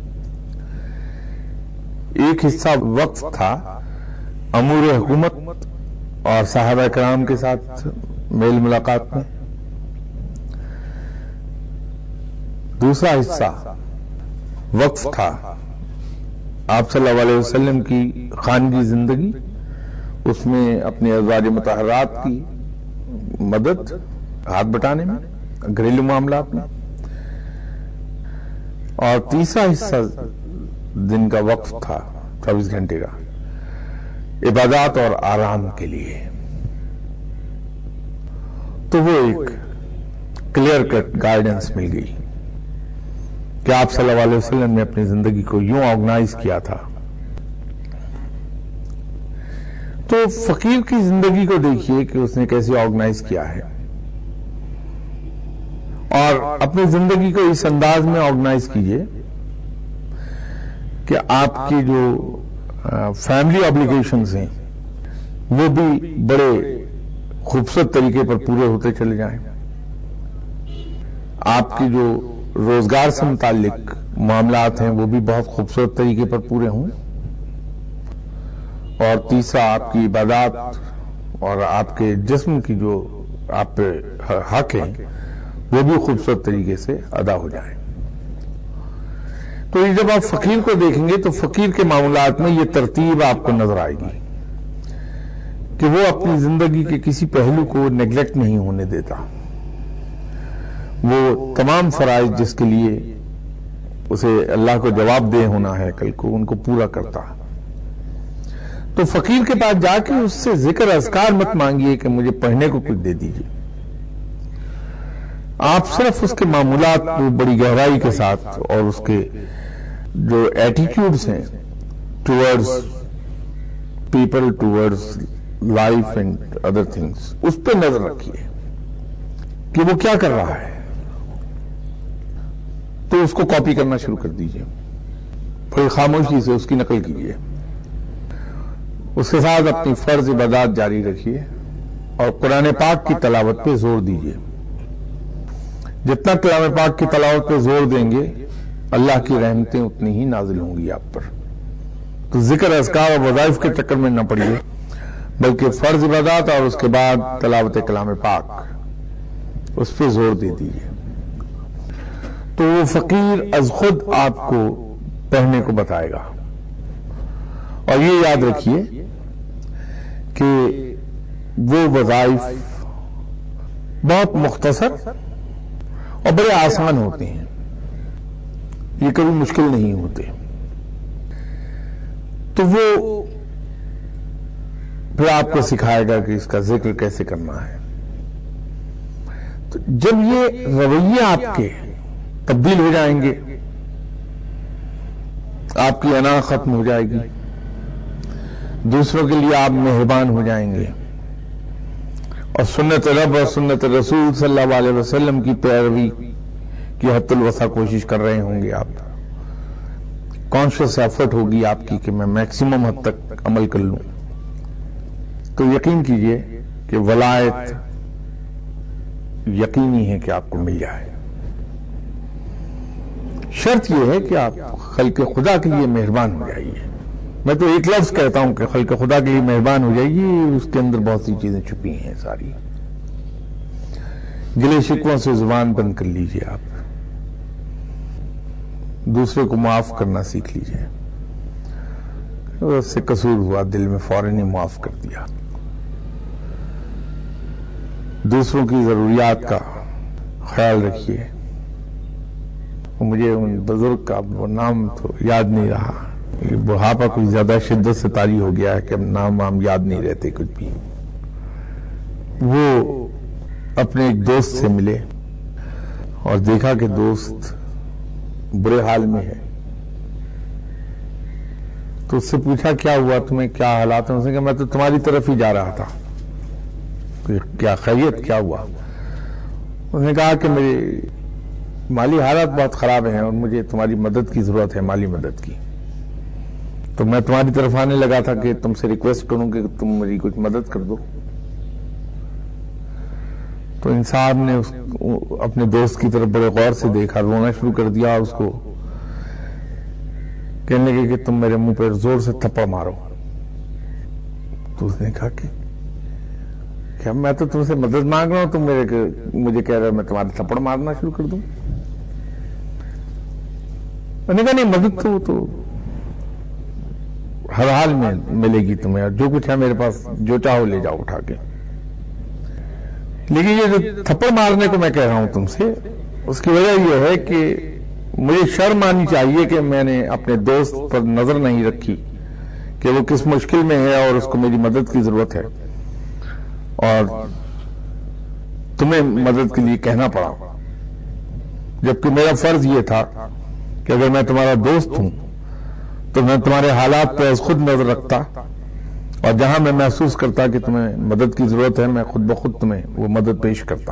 ایک حصہ وقت تھا امور حکومت اور صحابہ کرام کے ساتھ میل ملاقات میں. دوسرا حصہ وقف تھا آپ صلی اللہ علیہ وسلم کی خانگی زندگی، اس میں اپنے ازواج مطہرات کی مدد، ہاتھ بٹانے میں، گھریلو معاملات میں. اور تیسرا حصہ دن کا وقف تھا 24 گھنٹے کا عبادات اور آرام کے لیے. تو وہ ایک کلیئر کٹ گائیڈنس مل گئی کہ آپ صلی اللہ علیہ وسلم نے اپنی زندگی کو یوں آرگنائز کیا تھا. تو فقیر کی زندگی کو دیکھیے کہ اس نے کیسے آرگنائز کیا ہے، اور اپنی زندگی کو اس انداز میں آرگنائز کیجئے کہ آپ کی جو فیملی آبلیگیشنز ہیں وہ بھی بڑے خوبصورت طریقے پر پورے ہوتے چلے جائیں. آپ کی جو روزگار سے متعلق معاملات ہیں وہ بھی بہت خوبصورت طریقے پر پورے ہوں. اور تیسرا آپ کی عبادات اور آپ کے جسم کی جو آپ پہ حق ہیں وہ بھی خوبصورت طریقے سے ادا ہو جائیں. تو یہ جب آپ فقیر کو دیکھیں گے تو فقیر کے معاملات میں یہ ترتیب آپ کو نظر آئے گی کہ وہ اپنی زندگی کے کسی پہلو کو نیگلیکٹ نہیں ہونے دیتا. وہ تمام فرائض جس کے لیے اسے اللہ کو جواب دہ ہونا ہے کل کو، ان کو پورا کرتا. تو فقیر کے پاس جا کے اس سے ذکر اذکار مت مانگیے کہ مجھے پڑھنے کو کچھ دے دیجیے. آپ صرف اس کے معمولات کو بڑی گہرائی کے ساتھ اور اس کے جو ایٹیٹیوڈز ہیں towards people, towards life and other things, اس پہ نظر رکھیے کہ وہ کیا کر رہا ہے. تو اس کو کاپی کرنا شروع کر دیجیے، بڑی خاموشی سے اس کی نقل کیجیے. اس کے ساتھ اپنی فرض عبادات جاری رکھیے اور قرآن پاک کی تلاوت پہ زور دیجیے. جتنا قرآن پاک کی تلاوت پہ زور دیں گے اللہ کی رحمتیں اتنی ہی نازل ہوں گی آپ پر. تو ذکر اذکار اور وظائف کے چکر میں نہ پڑیے، بلکہ فرض عبادات اور اس کے بعد تلاوت کلام پاک اس پہ زور دے دیجیے. تو وہ فقیر از خود آپ کو پڑھنے کو بتائے گا. اور یہ یاد رکھیے کہ وہ وظائف بہت مختصر اور بڑے آسان ہوتے ہیں، یہ کبھی مشکل نہیں ہوتے. تو وہ پھر آپ کو سکھائے گا کہ اس کا ذکر کیسے کرنا ہے. تو جب یہ رویے آپ کے تبدیل ہو جائیں گے، آپ کی انا ختم ہو جائے گی، دوسروں کے لیے آپ مہربان ہو جائیں گے، اور سنت رب اور سنت رسول صلی اللہ علیہ وسلم کی پیروی کی حد الوسع کوشش کر رہے ہوں گے. آپ کانشیس ایفرٹ ہوگی آپ کی کہ میں میکسیمم حد تک عمل کر لوں. تو یقین کیجئے کہ ولایت یقینی ہے کہ آپ کو مل جائے. شرط یہ ہے کہ آپ خلق خدا کے لیے مہربان ہو جائیے. میں تو ایک لفظ کہتا ہوں کہ خلق خدا کے لیے مہربان ہو جائیے، اس کے اندر بہت سی چیزیں چھپی ہیں ساری. گلے شکووں سے زبان بند کر لیجئے، آپ دوسرے کو معاف کرنا سیکھ لیجئے. اس سے قصور ہوا، دل میں فوراً ہی معاف کر دیا. دوسروں کی ضروریات کا خیال رکھیے. مجھے ان بزرگ کا وہ نام تو یاد نہیں رہا، یہ بڑھاپا کوئی زیادہ شدت سے طاری ہو گیا ہے کہ اب نام وام یاد نہیں رہتے کچھ بھی. وہ اپنے ایک دوست سے ملے اور دیکھا کہ دوست برے حال میں ہے. تو اس سے پوچھا کیا ہوا تمہیں، کیا حالات ہیں؟ اس نے کہا میں تو تمہاری طرف ہی جا رہا تھا. کیا خیریت، کیا ہوا؟ اس نے کہا کہ میری مالی حالات بہت خراب ہیں اور مجھے تمہاری مدد کی ضرورت ہے، مالی مدد کی. تو میں تمہاری طرف آنے لگا تھا کہ تم سے ریکویسٹ کروں کہ تم میری کچھ مدد کر دو. تو انسان نے اپنے دوست کی طرف بڑے غور سے دیکھا، رونا شروع کر دیا اور اس کو کہنے لگے کہ تم میرے منہ پر زور سے تھپڑ مارو. تو اس نے کہا کہ میں تو تم سے مدد مانگ رہا ہوں، تم مجھے کہہ رہے ہو میں تمہارے تھپڑ مارنا شروع کر دوں. میں نے کہا نہیں، مدد تو ہر حال میں ملے گی تمہیں، اور جو کچھ ہے میرے پاس جو چاہو لے جاؤ اٹھا کے. لیکن یہ جو تھپڑ مارنے کو میں کہہ رہا ہوں تم سے، اس کی وجہ یہ ہے کہ مجھے شرم آنی چاہیے کہ میں نے اپنے دوست پر نظر نہیں رکھی کہ وہ کس مشکل میں ہے اور اس کو میری مدد کی ضرورت ہے، اور تمہیں مدد کے لیے کہنا پڑا. جبکہ میرا فرض یہ تھا کہ اگر میں تمہارا دوست ہوں تو میں تمہارے حالات پر خود نظر رکھتا، اور جہاں میں محسوس کرتا کہ تمہیں مدد کی ضرورت ہے میں خود بخود تمہیں وہ مدد پیش کرتا.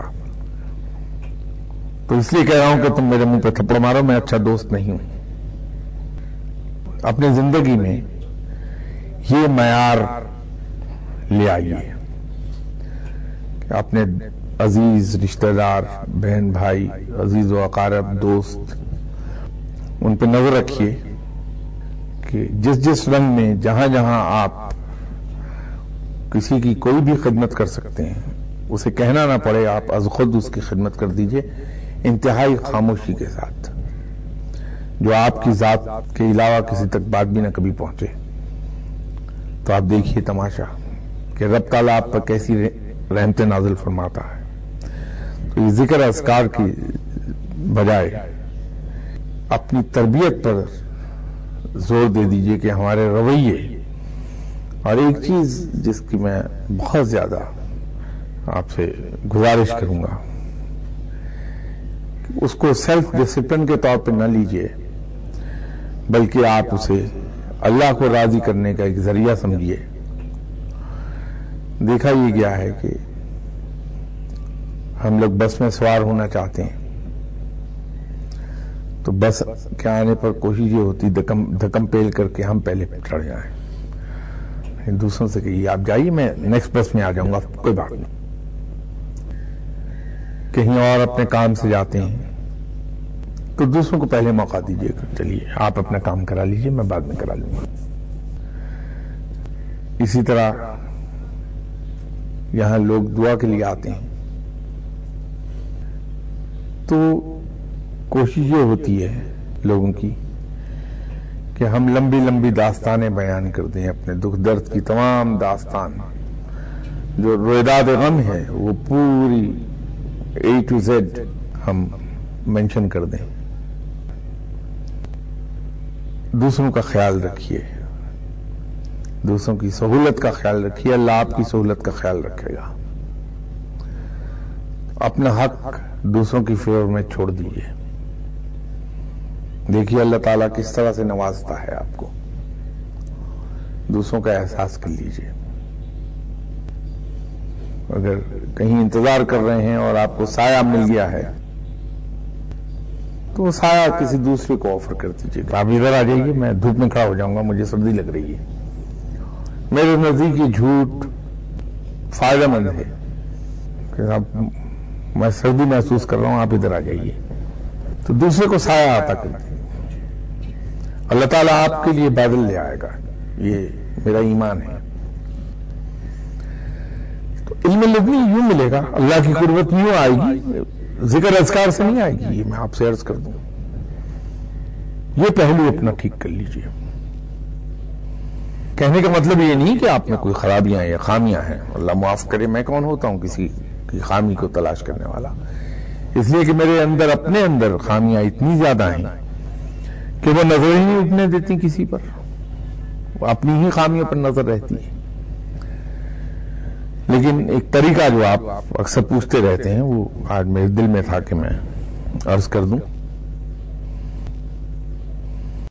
تو اس لیے کہہ رہا ہوں کہ تم میرے منہ پہ تھپڑ مارو، میں اچھا دوست نہیں ہوں. اپنے زندگی میں یہ معیار لے آئیے کہ اپنے عزیز رشتہ دار، بہن بھائی، عزیز و اقارب، دوست، ان پہ نظر رکھیے کہ جس رنگ میں جہاں جہاں آپ کسی کی کوئی بھی خدمت کر سکتے ہیں اسے کہنا نہ پڑے، آپ از خود اس کی خدمت کر دیجئے، انتہائی خاموشی کے ساتھ، جو آپ کی ذات کے علاوہ کسی تک بات بھی نہ کبھی پہنچے. تو آپ دیکھیے تماشا کہ رب تعالیٰ آپ پر کیسی رحمتیں نازل فرماتا ہے. تو یہ ذکر اذکار کی بجائے اپنی تربیت پر زور دے دیجئے کہ ہمارے رویے. اور ایک چیز جس کی میں بہت زیادہ آپ سے گزارش کروں گا، اس کو سیلف ڈسپلن کے طور پہ نہ لیجئے، بلکہ آپ اسے اللہ کو راضی کرنے کا ایک ذریعہ سمجھیے. دیکھا یہ گیا ہے کہ ہم لوگ بس میں سوار ہونا چاہتے ہیں تو بس کے آنے پر کوشش یہ ہوتی دھکم پیل کر کے ہم پہلے چڑھ جائیں. دوسروں سے کہیے آپ جائیے، میں نیکسٹ بس میں آ جاؤں گا، کوئی بات نہیں. کہیں اور اپنے کام سے جاتے ہیں تو دوسروں کو پہلے موقع دیجیے کہ چلیے آپ اپنا کام کرا لیجیے، میں بعد میں کرا لوں گا. اسی طرح یہاں لوگ دعا کے لیے آتے ہیں تو کوشش یہ ہوتی ہے لوگوں کی کہ ہم لمبی لمبی داستانیں بیان کر دیں، اپنے دکھ درد کی تمام داستان، جو رویداد غم ہے وہ پوری A to Z ہم مینشن کر دیں. دوسروں کا خیال رکھیے، دوسروں کی سہولت کا خیال رکھیے، اللہ آپ کی سہولت کا خیال رکھے گا. اپنا حق دوسروں کی فیور میں چھوڑ دیجیے. دیکھیے اللہ تعالیٰ کس طرح سے نوازتا ہے آپ کو، دوسروں کا احساس کر لیجیے. اگر کہیں انتظار کر رہے ہیں اور آپ کو سایہ مل گیا ہے تو وہ سایہ کسی دوسرے کو آفر کر دیجیے. آپ ادھر آ جائیے، میں دھوپ میں کھڑا ہو جاؤں گا، مجھے سردی لگ رہی ہے. میرے نزدیک یہ جھوٹ فائدہ مند ہے کہ میں سردی محسوس کر رہا ہوں، آپ ادھر آ جائیے. تو دوسرے کو سایہ آتا کر دیں. اللہ تعالیٰ آپ کے لیے بادل لے آئے گا، یہ میرا ایمان ہے. تو علم لدنی یوں ملے گا، اللہ کی قربت یوں آئے گی، ذکر اذکار سے نہیں آئے گی. یہ میں آپ سے عرض کر دوں، یہ پہلو اپنا ٹھیک کر لیجئے. کہنے کا مطلب یہ نہیں کہ آپ میں کوئی خرابیاں یا خامیاں ہیں، اللہ معاف کرے، میں کون ہوتا ہوں کسی کی خامی کو تلاش کرنے والا. اس لیے کہ میرے اندر اپنے اندر خامیاں اتنی زیادہ ہیں کہ وہ نظر ہی نہیں اٹھنے دیتی کسی پر. وہ اپنی ہی خامیوں پر نظر رہتی ہے. لیکن ایک طریقہ جو آپ اکثر پوچھتے رہتے ہیں وہ آج میرے دل میں تھا کہ میں عرض کر دوں.